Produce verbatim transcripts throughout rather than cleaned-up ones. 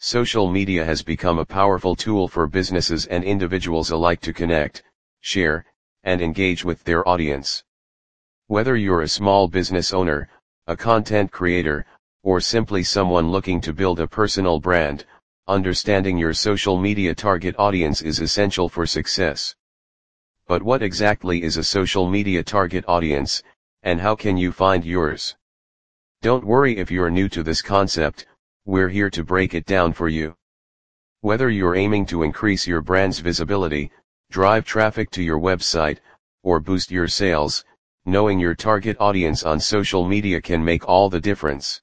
Social media has become a powerful tool for businesses and individuals alike to connect, share, and engage with their audience. Whether you're a small business owner, a content creator, or simply someone looking to build a personal brand, understanding your social media target audience is essential for success. But what exactly is a social media target audience, and how can you find yours? Don't worry if you're new to this concept, we're here to break it down for you. Whether you're aiming to increase your brand's visibility, drive traffic to your website, or boost your sales, knowing your target audience on social media can make all the difference.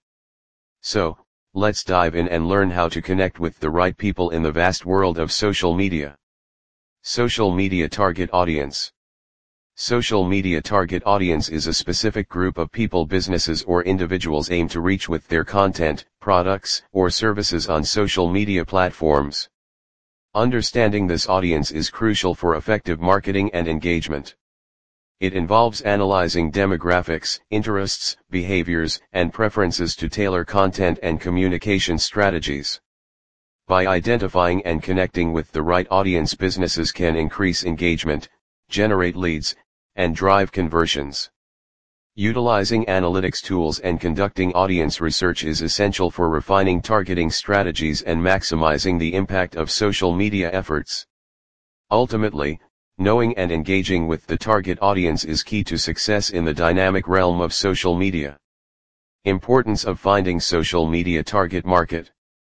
So, let's dive in and learn how to connect with the right people in the vast world of social media. Social media target audience. Social media target audience is a specific group of people, businesses, or individuals aim to reach with their content, products, or services on social media platforms. Understanding this audience is crucial for effective marketing and engagement. It involves analyzing demographics, interests, behaviors, and preferences to tailor content and communication strategies. By identifying and connecting with the right audience, businesses can increase engagement, generate leads, and drive conversions. Utilizing analytics tools and conducting audience research is essential for refining targeting strategies and maximizing the impact of social media efforts. Ultimately, knowing and engaging with the target audience is key to success in the dynamic realm of social media. Importance of finding social media target market.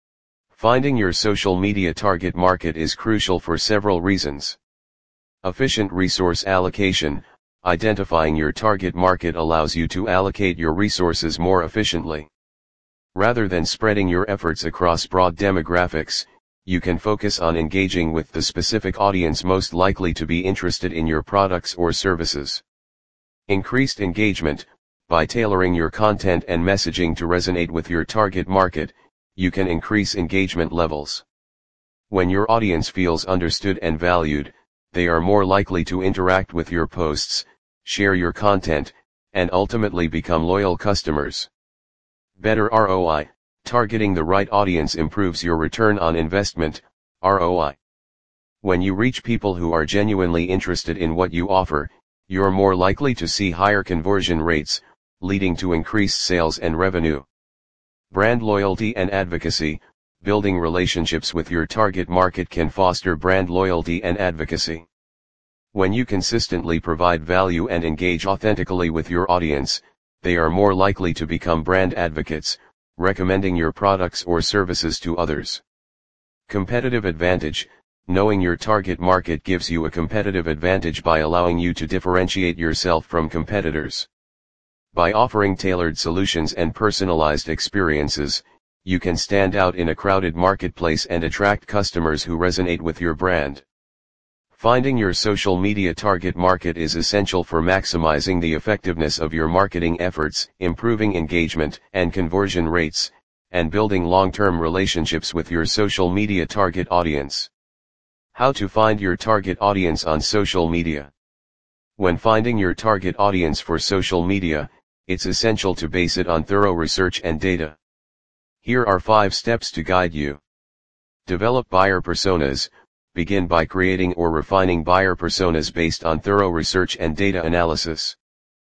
Finding your social media target market is crucial for several reasons. Efficient resource allocation. Identifying your target market allows you to allocate your resources more efficiently. Rather than spreading your efforts across broad demographics, you can focus on engaging with the specific audience most likely to be interested in your products or services. Increased engagement. By tailoring your content and messaging to resonate with your target market, you can increase engagement levels. When your audience feels understood and valued, they are more likely to interact with your posts, share your content, and ultimately become loyal customers. Better R O I. Targeting the right audience improves your return on investment, R O I. When you reach people who are genuinely interested in what you offer, you're more likely to see higher conversion rates, leading to increased sales and revenue. Brand loyalty and advocacy. Building relationships with your target market can foster brand loyalty and advocacy. When you consistently provide value and engage authentically with your audience, they are more likely to become brand advocates, recommending your products or services to others. Competitive advantage. Knowing your target market gives you a competitive advantage by allowing you to differentiate yourself from competitors. By offering tailored solutions and personalized experiences, you can stand out in a crowded marketplace and attract customers who resonate with your brand. Finding your social media target market is essential for maximizing the effectiveness of your marketing efforts, improving engagement and conversion rates, and building long-term relationships with your social media target audience. How to find your target audience on social media. When finding your target audience for social media, it's essential to base it on thorough research and data. Here are five steps to guide you. Develop buyer personas. Begin by creating or refining buyer personas based on thorough research and data analysis.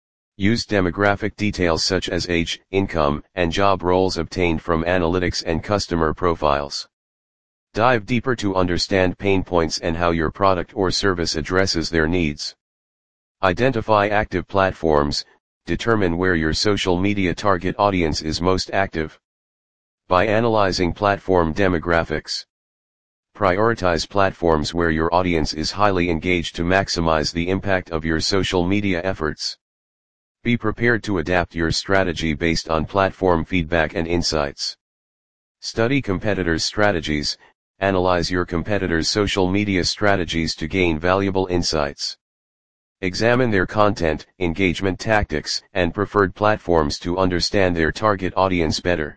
Use demographic details such as age, income, and job roles obtained from analytics and customer profiles. Dive deeper to understand pain points and how your product or service addresses their needs. Identify active platforms. Determine where your social media target audience is most active. By analyzing platform demographics, prioritize platforms where your audience is highly engaged to maximize the impact of your social media efforts. Be prepared to adapt your strategy based on platform feedback and insights. Study competitors' strategies. Analyze your competitors' social media strategies to gain valuable insights. Examine their content, engagement tactics, and preferred platforms to understand their target audience better.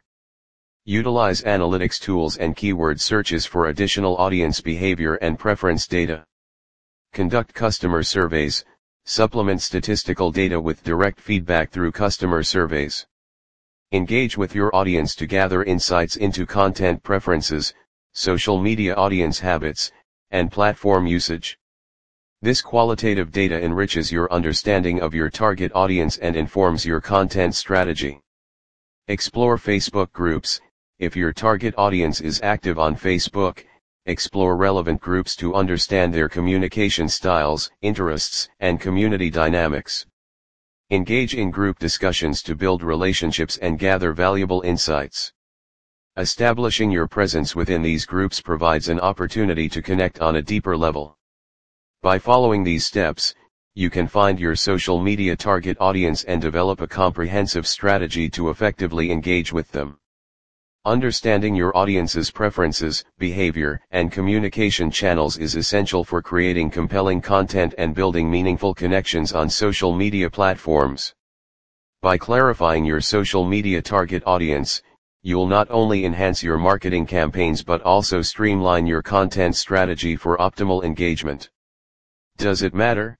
Utilize analytics tools and keyword searches for additional audience behavior and preference data. Conduct customer surveys. Supplement statistical data with direct feedback through customer surveys. Engage with your audience to gather insights into content preferences, social media audience habits, and platform usage. This qualitative data enriches your understanding of your target audience and informs your content strategy. Explore Facebook groups. If your target audience is active on Facebook, explore relevant groups to understand their communication styles, interests, and community dynamics. Engage in group discussions to build relationships and gather valuable insights. Establishing your presence within these groups provides an opportunity to connect on a deeper level. By following these steps, you can find your social media target audience and develop a comprehensive strategy to effectively engage with them. Understanding your audience's preferences, behavior, and communication channels is essential for creating compelling content and building meaningful connections on social media platforms. By clarifying your social media target audience, you'll not only enhance your marketing campaigns but also streamline your content strategy for optimal engagement. Does it matter?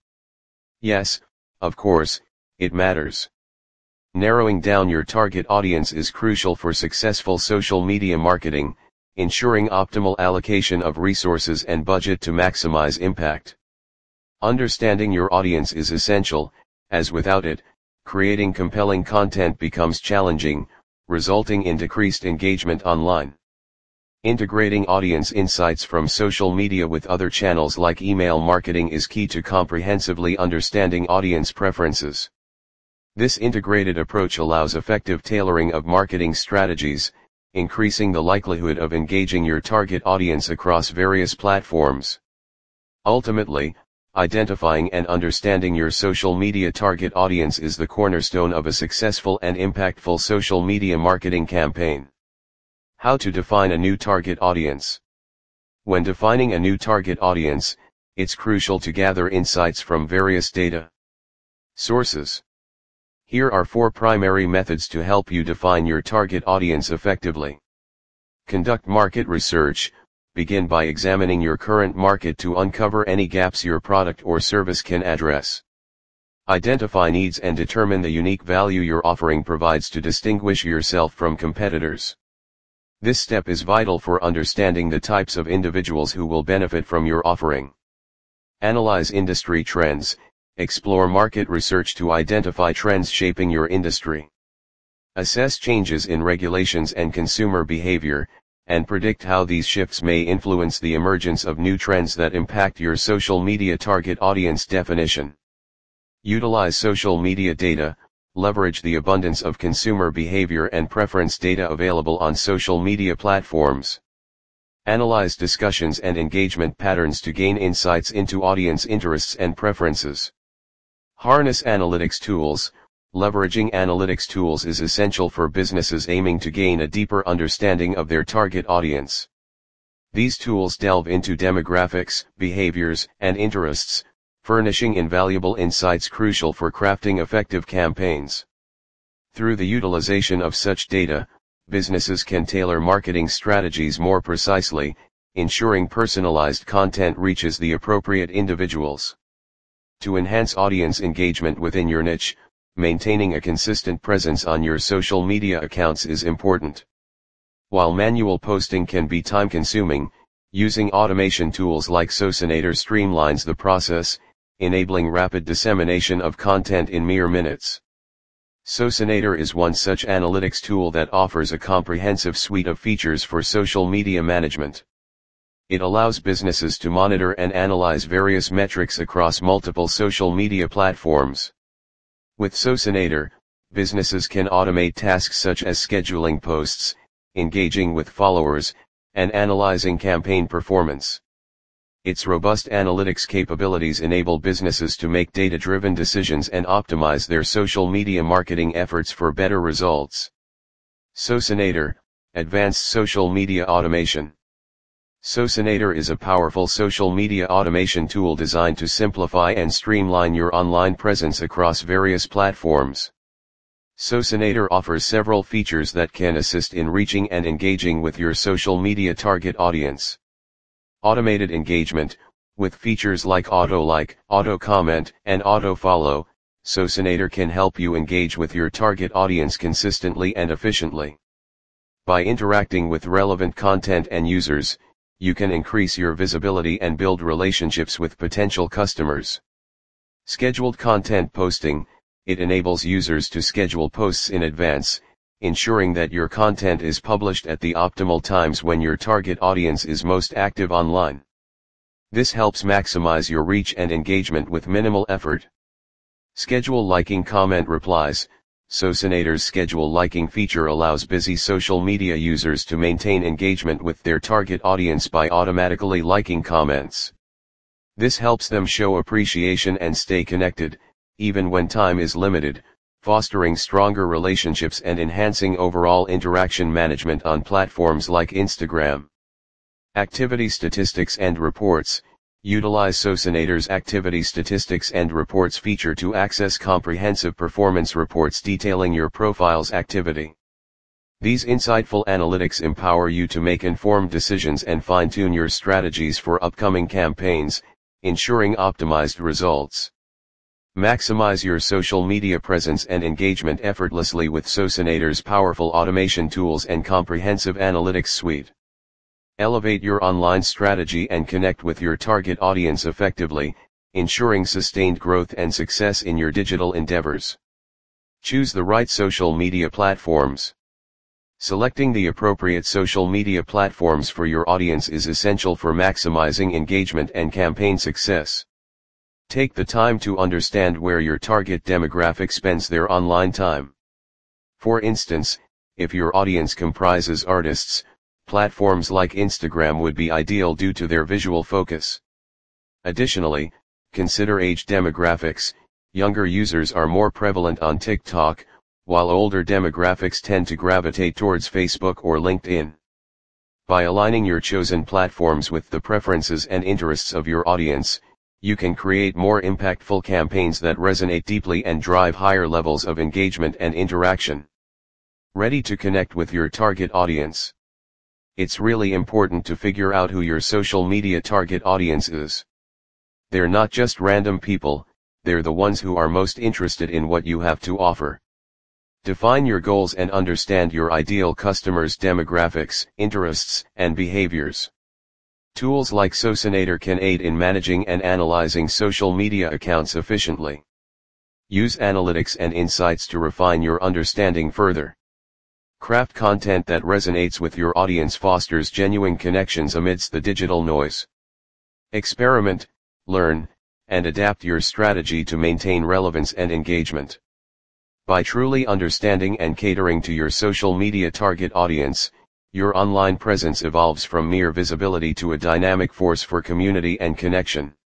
Yes, of course, it matters. Narrowing down your target audience is crucial for successful social media marketing, ensuring optimal allocation of resources and budget to maximize impact. Understanding your audience is essential, as without it, creating compelling content becomes challenging, resulting in decreased engagement online. Integrating audience insights from social media with other channels like email marketing is key to comprehensively understanding audience preferences. This integrated approach allows effective tailoring of marketing strategies, increasing the likelihood of engaging your target audience across various platforms. Ultimately, identifying and understanding your social media target audience is the cornerstone of a successful and impactful social media marketing campaign. How to define a new target audience? When defining a new target audience, it's crucial to gather insights from various data sources. Here are four primary methods to help you define your target audience effectively. Conduct market research. Begin by examining your current market to uncover any gaps your product or service can address. Identify needs and determine the unique value your offering provides to distinguish yourself from competitors. This step is vital for understanding the types of individuals who will benefit from your offering. Analyze industry trends. Explore market research to identify trends shaping your industry. Assess changes in regulations and consumer behavior, and predict how these shifts may influence the emergence of new trends that impact your social media target audience definition. Utilize social media data. Leverage the abundance of consumer behavior and preference data available on social media platforms. Analyze discussions and engagement patterns to gain insights into audience interests and preferences. Harness analytics tools. Leveraging analytics tools is essential for businesses aiming to gain a deeper understanding of their target audience. These tools delve into demographics, behaviors, and interests, furnishing invaluable insights crucial for crafting effective campaigns. Through the utilization of such data, businesses can tailor marketing strategies more precisely, ensuring personalized content reaches the appropriate individuals. To enhance audience engagement within your niche, maintaining a consistent presence on your social media accounts is important. While manual posting can be time-consuming, using automation tools like Socinator streamlines the process, enabling rapid dissemination of content in mere minutes. Socinator is one such analytics tool that offers a comprehensive suite of features for social media management. It allows businesses to monitor and analyze various metrics across multiple social media platforms. With Socinator, businesses can automate tasks such as scheduling posts, engaging with followers, and analyzing campaign performance. Its robust analytics capabilities enable businesses to make data-driven decisions and optimize their social media marketing efforts for better results. Socinator, Advanced Social Media Automation. Socinator is a powerful social media automation tool designed to simplify and streamline your online presence across various platforms. Socinator offers several features that can assist in reaching and engaging with your social media target audience. Automated engagement. With features like auto-like, auto-comment, and auto-follow, Socinator can help you engage with your target audience consistently and efficiently. By interacting with relevant content and users, you can increase your visibility and build relationships with potential customers. Scheduled content posting, it enables users to schedule posts in advance, ensuring that your content is published at the optimal times when your target audience is most active online. This helps maximize your reach and engagement with minimal effort. Schedule liking comment replies. Socinator's schedule liking feature allows busy social media users to maintain engagement with their target audience by automatically liking comments. This helps them show appreciation and stay connected, even when time is limited, fostering stronger relationships and enhancing overall interaction management on platforms like Instagram. Activity statistics and reports. Utilize Socinator's activity statistics and reports feature to access comprehensive performance reports detailing your profile's activity. These insightful analytics empower you to make informed decisions and fine-tune your strategies for upcoming campaigns, ensuring optimized results. Maximize your social media presence and engagement effortlessly with Socinator's powerful automation tools and comprehensive analytics suite. Elevate your online strategy and connect with your target audience effectively, ensuring sustained growth and success in your digital endeavors. Choose the right social media platforms. Selecting the appropriate social media platforms for your audience is essential for maximizing engagement and campaign success. Take the time to understand where your target demographic spends their online time. For instance, if your audience comprises artists, platforms like Instagram would be ideal due to their visual focus. Additionally, consider age demographics. Younger users are more prevalent on TikTok, while older demographics tend to gravitate towards Facebook or LinkedIn. By aligning your chosen platforms with the preferences and interests of your audience, you can create more impactful campaigns that resonate deeply and drive higher levels of engagement and interaction. Ready to connect with your target audience? It's really important to figure out who your social media target audience is. They're not just random people, they're the ones who are most interested in what you have to offer. Define your goals and understand your ideal customers' demographics, interests, and behaviors. Tools like Socinator can aid in managing and analyzing social media accounts efficiently. Use analytics and insights to refine your understanding further. Craft content that resonates with your audience, fosters genuine connections amidst the digital noise. Experiment, learn, and adapt your strategy to maintain relevance and engagement. By truly understanding and catering to your social media target audience, your online presence evolves from mere visibility to a dynamic force for community and connection.